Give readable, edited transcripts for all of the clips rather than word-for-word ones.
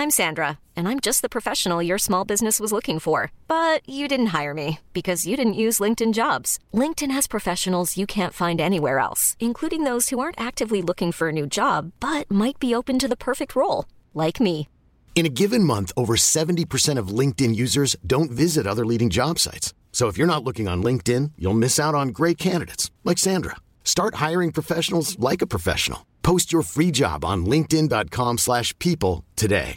I'm Sandra, and I'm just the professional your small business was looking for. But you didn't hire me because you didn't use LinkedIn Jobs. LinkedIn has professionals you can't find anywhere else, including those who aren't actively looking for a new job, but might be open to the perfect role, like me. In a given month, over 70% of LinkedIn users don't visit other leading job sites. So if you're not looking on LinkedIn, you'll miss out on great candidates like Sandra. Start hiring professionals like a professional. Post your free job on linkedin.com/people today.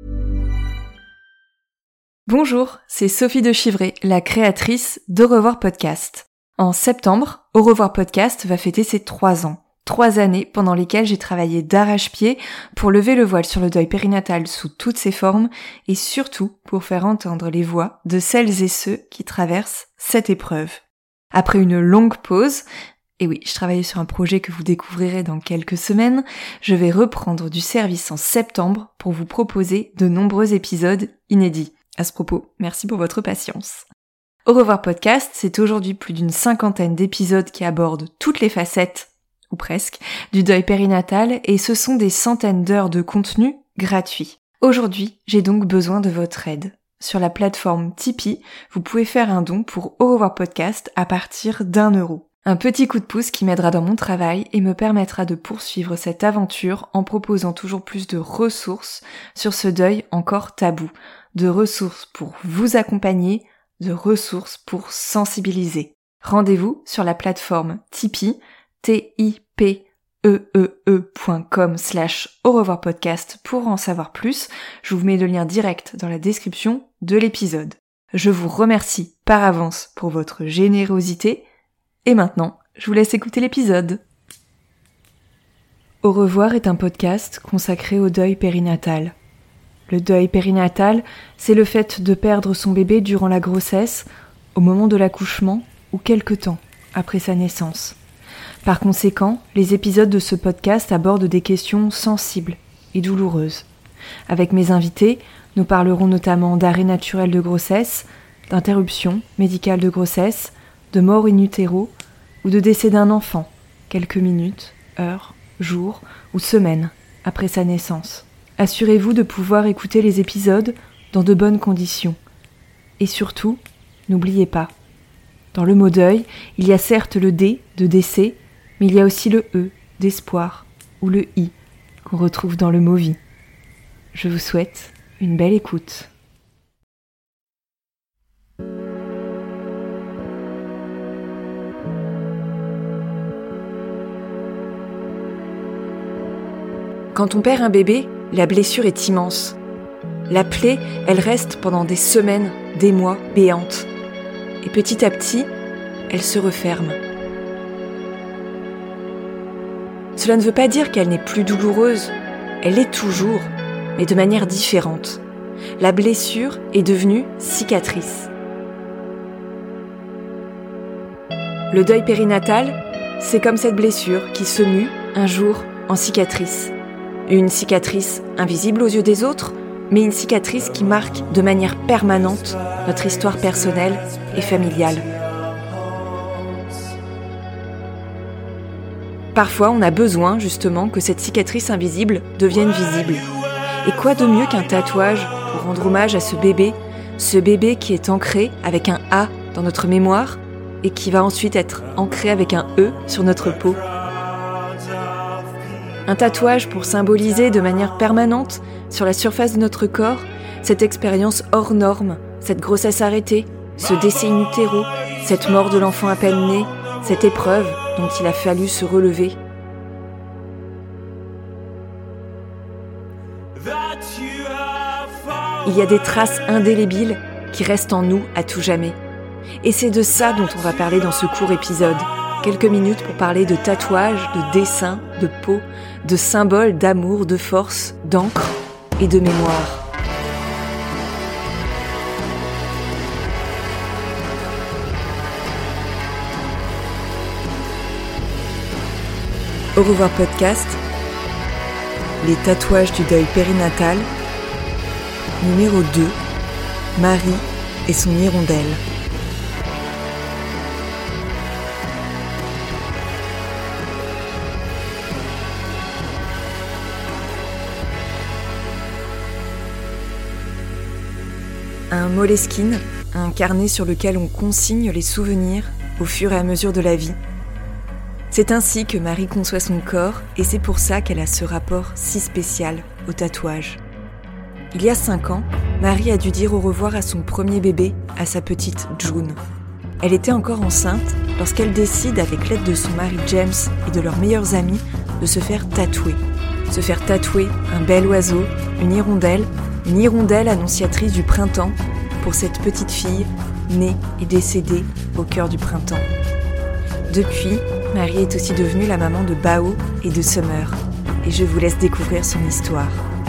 Bonjour, c'est Sophie de Chivray, la créatrice d'Au revoir podcast. En septembre, Au revoir podcast va fêter ses 3 ans. 3 années pendant lesquelles j'ai travaillé d'arrache-pied pour lever le voile sur le deuil périnatal sous toutes ses formes et surtout pour faire entendre les voix de celles et ceux qui traversent cette épreuve. Après une longue pause, et oui, je travaillais sur un projet que vous découvrirez dans quelques semaines, je vais reprendre du service en septembre pour vous proposer de nombreux épisodes inédits. À ce propos, merci pour votre patience. Au revoir podcast, c'est aujourd'hui plus d'une 50aine d'épisodes qui abordent toutes les facettes, ou presque, du deuil périnatal et ce sont des centaines d'heures de contenu gratuit. Aujourd'hui, j'ai donc besoin de votre aide. Sur la plateforme Tipeee, vous pouvez faire un don pour Au revoir podcast à partir d'1€. Un petit coup de pouce qui m'aidera dans mon travail et me permettra de poursuivre cette aventure en proposant toujours plus de ressources sur ce deuil encore tabou. De ressources pour vous accompagner, de ressources pour sensibiliser. Rendez-vous sur la plateforme Tipeee, tipeee.com/au revoir podcast pour en savoir plus. Je vous mets le lien direct dans la description de l'épisode. Je vous remercie par avance pour votre générosité. Et maintenant, je vous laisse écouter l'épisode. Au revoir est un podcast consacré au deuil périnatal. Le deuil périnatal, c'est le fait de perdre son bébé durant la grossesse, au moment de l'accouchement ou quelque temps après sa naissance. Par conséquent, les épisodes de ce podcast abordent des questions sensibles et douloureuses. Avec mes invités, nous parlerons notamment d'arrêt naturel de grossesse, d'interruption médicale de grossesse, de mort in utero ou de décès d'un enfant, quelques minutes, heures, jours ou semaines après sa naissance. Assurez-vous de pouvoir écouter les épisodes dans de bonnes conditions. Et surtout, n'oubliez pas, dans le mot deuil, il y a certes le D de décès, mais il y a aussi le E d'espoir ou le I qu'on retrouve dans le mot vie. Je vous souhaite une belle écoute. Quand on perd un bébé, la blessure est immense. La plaie, elle reste pendant des semaines, des mois, béante. Et petit à petit, elle se referme. Cela ne veut pas dire qu'elle n'est plus douloureuse. Elle l'est toujours, mais de manière différente. La blessure est devenue cicatrice. Le deuil périnatal, c'est comme cette blessure qui se mue un jour en cicatrice. Une cicatrice invisible aux yeux des autres, mais une cicatrice qui marque de manière permanente notre histoire personnelle et familiale. Parfois, on a besoin justement que cette cicatrice invisible devienne visible. Et quoi de mieux qu'un tatouage pour rendre hommage à ce bébé qui est ancré avec un A dans notre mémoire et qui va ensuite être ancré avec un E sur notre peau. Un tatouage pour symboliser de manière permanente, sur la surface de notre corps, cette expérience hors norme, cette grossesse arrêtée, ce décès in utero, cette mort de l'enfant à peine né, cette épreuve dont il a fallu se relever. Il y a des traces indélébiles qui restent en nous à tout jamais. Et c'est de ça dont on va parler dans ce court épisode. Quelques minutes pour parler de tatouages, de dessins, de peau, de symboles d'amour, de force, d'encre et de mémoire. Au revoir podcast, les tatouages du deuil périnatal, numéro 2, Marie et son hirondelle. un Moleskine, un carnet sur lequel on consigne les souvenirs au fur et à mesure de la vie. C'est ainsi que Marie conçoit son corps et c'est pour ça qu'elle a ce rapport si spécial au tatouage. Il y a 5 ans, Marie a dû dire au revoir à son premier bébé, à sa petite June. Elle était encore enceinte lorsqu'elle décide, avec l'aide de son mari James et de leurs meilleurs amis, de se faire tatouer. Se faire tatouer un bel oiseau, une hirondelle annonciatrice du printemps pour cette petite fille née et décédée au cœur du printemps. Depuis, Marie est aussi devenue la maman de Bao et de Summer. Et je vous laisse découvrir son histoire.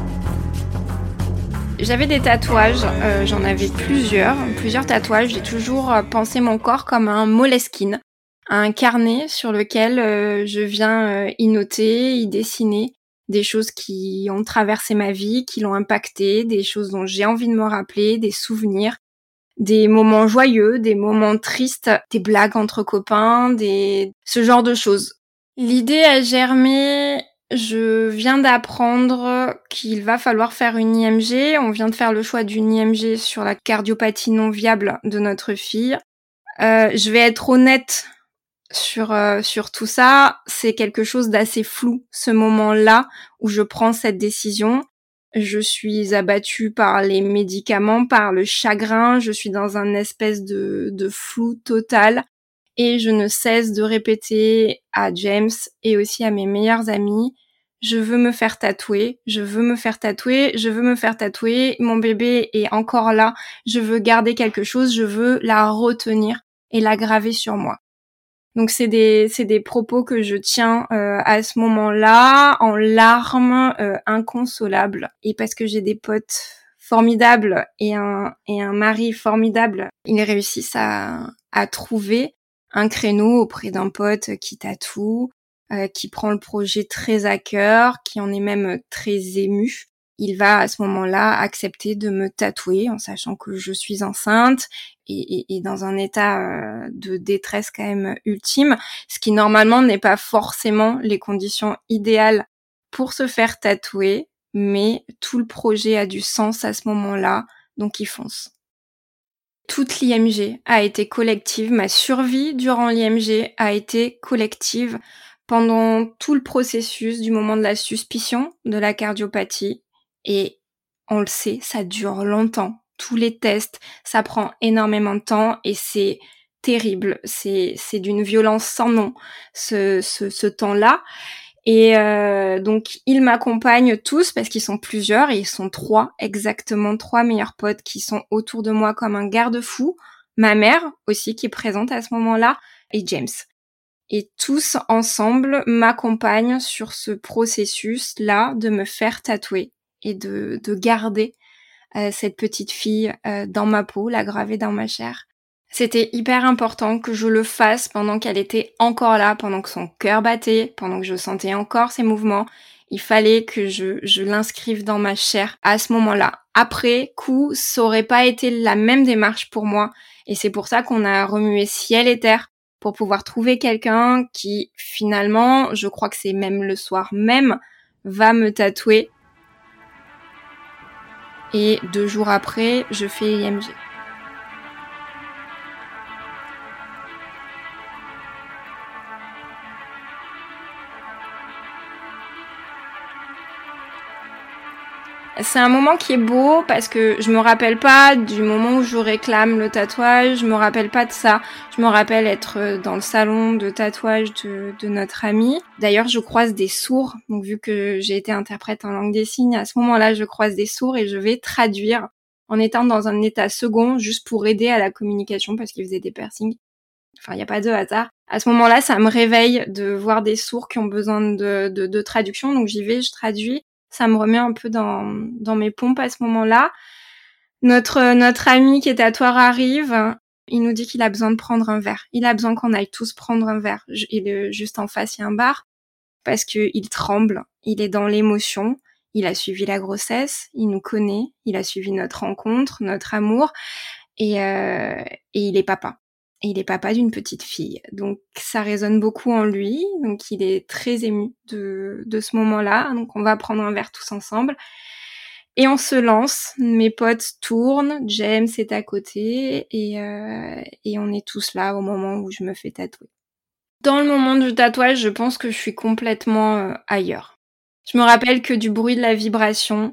J'avais des tatouages, j'en avais plusieurs tatouages. J'ai toujours pensé mon corps comme un Moleskine, un carnet sur lequel je viens y noter, y dessiner des choses qui ont traversé ma vie, qui l'ont impacté, des choses dont j'ai envie de me rappeler, des souvenirs, des moments joyeux, des moments tristes, des blagues entre copains, ce genre de choses. L'idée a germé. Je viens d'apprendre qu'il va falloir faire une IMG. On vient de faire le choix d'une IMG sur la cardiopathie non viable de notre fille. Je vais être honnête sur tout ça. C'est quelque chose d'assez flou, ce moment-là où je prends cette décision. Je suis abattue par les médicaments, par le chagrin. Je suis dans un espèce de flou total. Et je ne cesse de répéter à James et aussi à mes meilleurs amis, je veux me faire tatouer, mon bébé est encore là, je veux garder quelque chose, je veux la retenir et la graver sur moi. Donc c'est des propos que je tiens à ce moment-là, en larmes inconsolables. Et parce que j'ai des potes formidables et un mari formidable, ils réussissent à trouver un créneau auprès d'un pote qui tatoue, qui prend le projet très à cœur, qui en est même très ému. Il va à ce moment-là accepter de me tatouer en sachant que je suis enceinte et dans un état de détresse quand même ultime, ce qui normalement n'est pas forcément les conditions idéales pour se faire tatouer, mais tout le projet a du sens à ce moment-là, donc il fonce. Toute l'IMG a été collective, ma survie durant l'IMG a été collective pendant tout le processus du moment de la suspicion de la cardiopathie. Et on le sait, ça dure longtemps. Tous les tests, ça prend énormément de temps et c'est terrible. C'est d'une violence sans nom, ce temps-là. Et donc, ils m'accompagnent tous parce qu'ils sont plusieurs et ils sont 3 meilleurs potes qui sont autour de moi comme un garde-fou. Ma mère aussi qui est présente à ce moment-là et James. Et tous ensemble m'accompagnent sur ce processus-là de me faire tatouer et de garder cette petite fille dans ma peau, la graver dans ma chair. C'était hyper important que je le fasse pendant qu'elle était encore là, pendant que son cœur battait, pendant que je sentais encore ses mouvements. Il fallait que je l'inscrive dans ma chair à ce moment-là. Après coup, ça aurait pas été la même démarche pour moi. Et c'est pour ça qu'on a remué ciel et terre pour pouvoir trouver quelqu'un qui, finalement, je crois que c'est même le soir même, va me tatouer. Et 2 jours après, je fais IMG. C'est un moment qui est beau parce que je me rappelle pas du moment où je réclame le tatouage, je me rappelle pas de ça. Je me rappelle être dans le salon de tatouage de notre amie. D'ailleurs, je croise des sourds. Donc, vu que j'ai été interprète en langue des signes, à ce moment-là, je croise des sourds et je vais traduire en étant dans un état second juste pour aider à la communication parce qu'ils faisaient des piercings. Enfin, il n'y a pas de hasard. À ce moment-là, ça me réveille de voir des sourds qui ont besoin de traduction. Donc, j'y vais, je traduis. Ça me remet un peu dans mes pompes à ce moment-là. Notre ami qui est tatoueur arrive. Il nous dit qu'il a besoin de prendre un verre. Il a besoin qu'on aille tous prendre un verre. Juste en face, il y a un bar. Parce que il tremble. Il est dans l'émotion. Il a suivi la grossesse. Il nous connaît. Il a suivi notre rencontre, notre amour. Et il est papa. Et il est papa d'une petite fille. Donc, ça résonne beaucoup en lui. Donc, il est très ému de ce moment-là. Donc, on va prendre un verre tous ensemble. Et on se lance, mes potes tournent, James est à côté et on est tous là au moment où je me fais tatouer. Dans le moment du tatouage, je pense que je suis complètement ailleurs. Je me rappelle que du bruit de la vibration,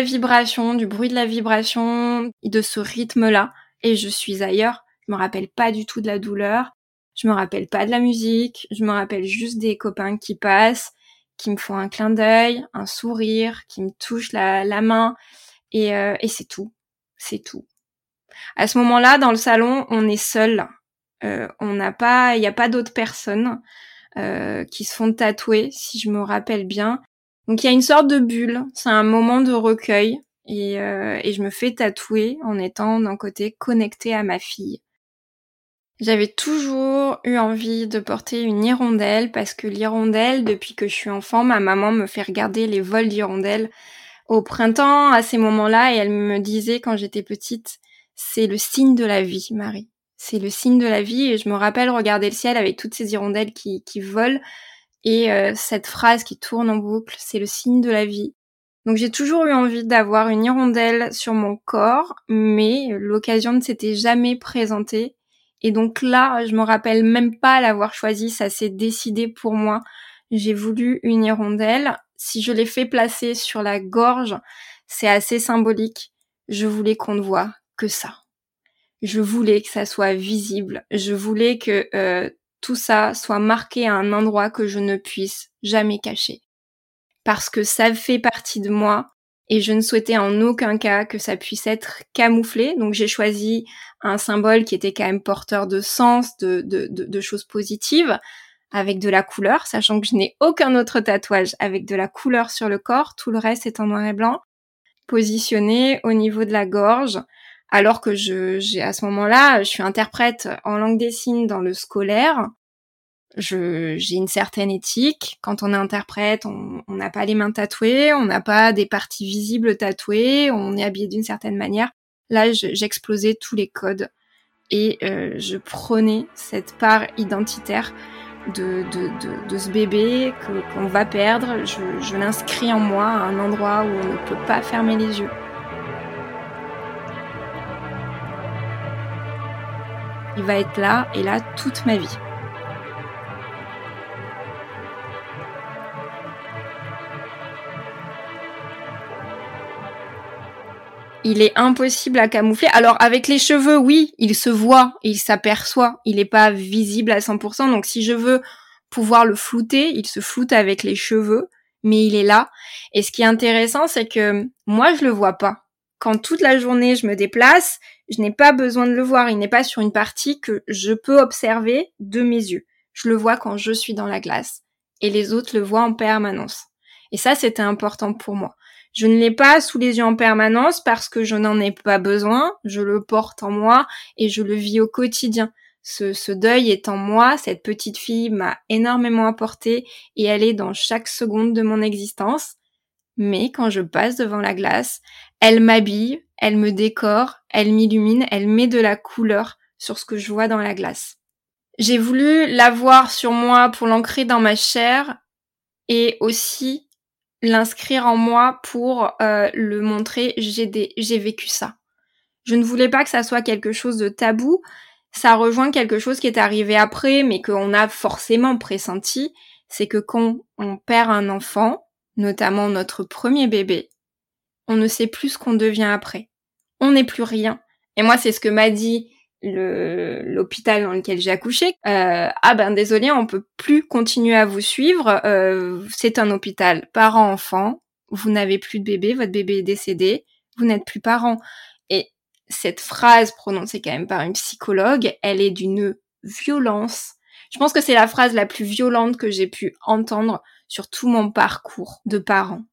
du bruit de la vibration, de ce rythme-là, et je suis ailleurs. Je me rappelle pas du tout de la douleur, je me rappelle pas de la musique, je me rappelle juste des copains qui passent, qui me font un clin d'œil, un sourire, qui me touchent la main, et c'est tout. C'est tout. À ce moment-là, dans le salon, on est seul. Il y a pas d'autres personnes qui se font tatouer, si je me rappelle bien. Donc il y a une sorte de bulle. C'est un moment de recueil et je me fais tatouer en étant d'un côté connectée à ma fille. J'avais toujours eu envie de porter une hirondelle parce que l'hirondelle, depuis que je suis enfant, ma maman me fait regarder les vols d'hirondelles au printemps à ces moments-là et elle me disait quand j'étais petite, c'est le signe de la vie, Marie. C'est le signe de la vie et je me rappelle regarder le ciel avec toutes ces hirondelles qui volent et cette phrase qui tourne en boucle, c'est le signe de la vie. Donc j'ai toujours eu envie d'avoir une hirondelle sur mon corps, mais l'occasion ne s'était jamais présentée. Et donc là, je me rappelle même pas l'avoir choisi, ça s'est décidé pour moi. J'ai voulu une hirondelle. Si je l'ai fait placer sur la gorge, c'est assez symbolique. Je voulais qu'on ne voit que ça. Je voulais que ça soit visible. Je voulais que tout ça soit marqué à un endroit que je ne puisse jamais cacher. Parce que ça fait partie de moi et je ne souhaitais en aucun cas que ça puisse être camouflé. Donc j'ai choisi un symbole qui était quand même porteur de sens, de choses positives, avec de la couleur, sachant que je n'ai aucun autre tatouage avec de la couleur sur le corps. Tout le reste est en noir et blanc, positionné au niveau de la gorge. Alors que j'ai à ce moment-là, je suis interprète en langue des signes dans le scolaire. J'ai une certaine éthique. Quand on est interprète, on n'a pas les mains tatouées, on n'a pas des parties visibles tatouées, on est habillé d'une certaine manière. Là, j'explosais tous les codes et je prenais cette part identitaire de ce bébé qu'on va perdre. Je l'inscris en moi à un endroit où on ne peut pas fermer les yeux. Il va être là et là toute ma vie. Il est impossible à camoufler. Alors avec les cheveux, oui, il se voit, il s'aperçoit, il est pas visible à 100%. Donc si je veux pouvoir le flouter, il se floute avec les cheveux, mais il est là. Et ce qui est intéressant, c'est que moi je le vois pas. Quand toute la journée je me déplace, je n'ai pas besoin de le voir. Il n'est pas sur une partie que je peux observer de mes yeux. Je le vois quand je suis dans la glace. Et les autres le voient en permanence. Et ça, c'était important pour moi. Je ne l'ai pas sous les yeux en permanence parce que je n'en ai pas besoin, je le porte en moi et je le vis au quotidien. Ce deuil est en moi, cette petite fille m'a énormément apporté et elle est dans chaque seconde de mon existence. Mais quand je passe devant la glace, elle m'habille, elle me décore, elle m'illumine, elle met de la couleur sur ce que je vois dans la glace. J'ai voulu l'avoir sur moi pour l'ancrer dans ma chair et aussi l'inscrire en moi pour le montrer, j'ai vécu ça. Je ne voulais pas que ça soit quelque chose de tabou, ça rejoint quelque chose qui est arrivé après, mais qu'on a forcément pressenti, c'est que quand on perd un enfant, notamment notre premier bébé, on ne sait plus ce qu'on devient après. On n'est plus rien. Et moi, c'est ce que m'a dit l'hôpital dans lequel j'ai accouché. Désolé, on peut plus continuer à vous suivre. C'est un hôpital parent-enfant. Vous n'avez plus de bébé, votre bébé est décédé. Vous n'êtes plus parent. Et cette phrase prononcée quand même par une psychologue, elle est d'une violence. Je pense que c'est la phrase la plus violente que j'ai pu entendre sur tout mon parcours de parent.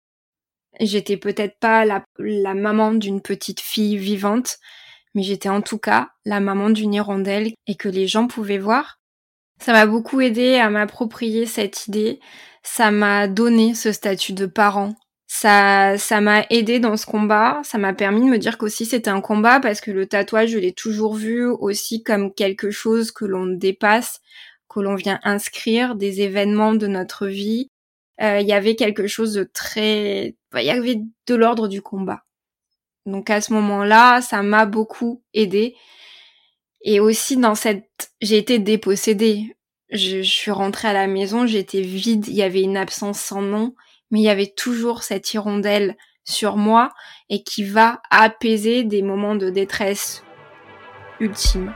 J'étais peut-être pas la maman d'une petite fille vivante, mais j'étais en tout cas la maman d'une hirondelle et que les gens pouvaient voir. Ça m'a beaucoup aidé à m'approprier cette idée, ça m'a donné ce statut de parent. Ça m'a aidé dans ce combat, ça m'a permis de me dire qu'aussi c'était un combat parce que le tatouage, je l'ai toujours vu aussi comme quelque chose que l'on dépasse, que l'on vient inscrire des événements de notre vie. Il y avait quelque chose de très y avait de l'ordre du combat. Donc à ce moment-là, ça m'a beaucoup aidée. Et aussi j'ai été dépossédée. Je suis rentrée à la maison, j'étais vide, il y avait une absence sans nom, mais il y avait toujours cette hirondelle sur moi et qui va apaiser des moments de détresse ultime.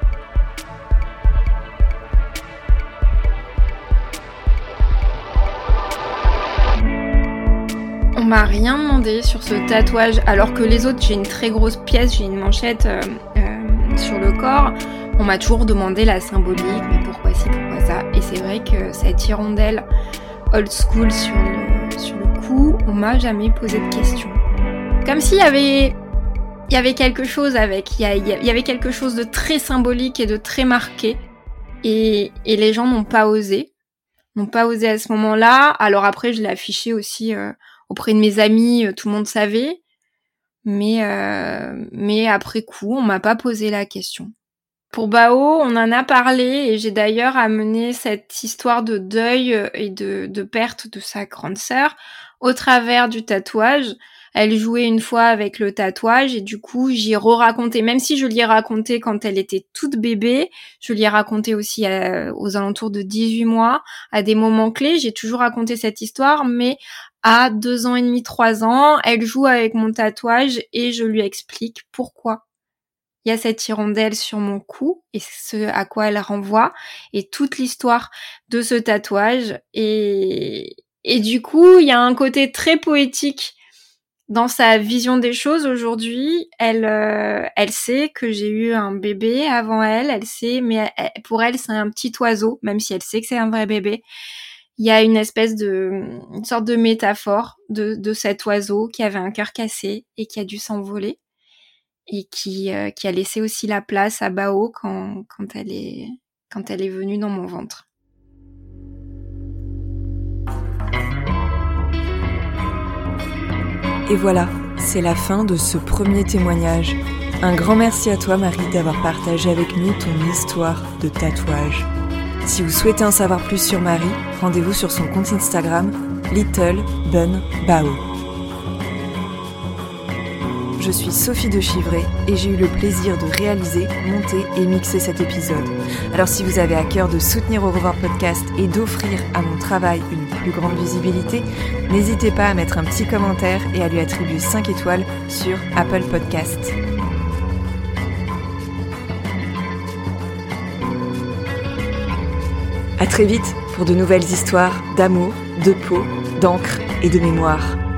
On m'a rien demandé sur ce tatouage, alors que les autres, j'ai une très grosse pièce, j'ai une manchette sur le corps. On m'a toujours demandé la symbolique, mais pourquoi ci, pourquoi ça. Et c'est vrai que cette hirondelle old school sur le cou, on m'a jamais posé de questions. Comme s'il y avait quelque chose avec, il y avait quelque chose de très symbolique et de très marqué. Et les gens n'ont pas osé à ce moment-là. Alors après, je l'ai affiché aussi auprès de mes amis, tout le monde savait. Mais après coup, on m'a pas posé la question. Pour Bao, on en a parlé et j'ai d'ailleurs amené cette histoire de deuil et de perte de sa grande sœur au travers du tatouage. Elle jouait une fois avec le tatouage et du coup, j'y ai re-raconté. Même si je l'y ai raconté quand elle était toute bébé, je l'y ai raconté aussi aux alentours de 18 mois, à des moments clés. J'ai toujours raconté cette histoire, mais à 2 ans et demi, 3 ans, elle joue avec mon tatouage et je lui explique pourquoi il y a cette hirondelle sur mon cou et ce à quoi elle renvoie et toute l'histoire de ce tatouage. Et du coup, il y a un côté très poétique dans sa vision des choses aujourd'hui. Elle sait que j'ai eu un bébé avant elle sait, mais pour elle, c'est un petit oiseau, même si elle sait que c'est un vrai bébé. Il y a une sorte de métaphore de cet oiseau qui avait un cœur cassé et qui a dû s'envoler et qui a laissé aussi la place à Bao quand elle est venue dans mon ventre. Et voilà, c'est la fin de ce premier témoignage. Un grand merci à toi Marie d'avoir partagé avec nous ton histoire de tatouage. Si vous souhaitez en savoir plus sur Marie, rendez-vous sur son compte Instagram littlebunbao. Je suis Sophie de Chivray et j'ai eu le plaisir de réaliser, monter et mixer cet épisode. Alors si vous avez à cœur de soutenir Au Revoir Podcast et d'offrir à mon travail une plus grande visibilité, n'hésitez pas à mettre un petit commentaire et à lui attribuer 5 étoiles sur Apple Podcast. À très vite pour de nouvelles histoires d'amour, de peau, d'encre et de mémoire.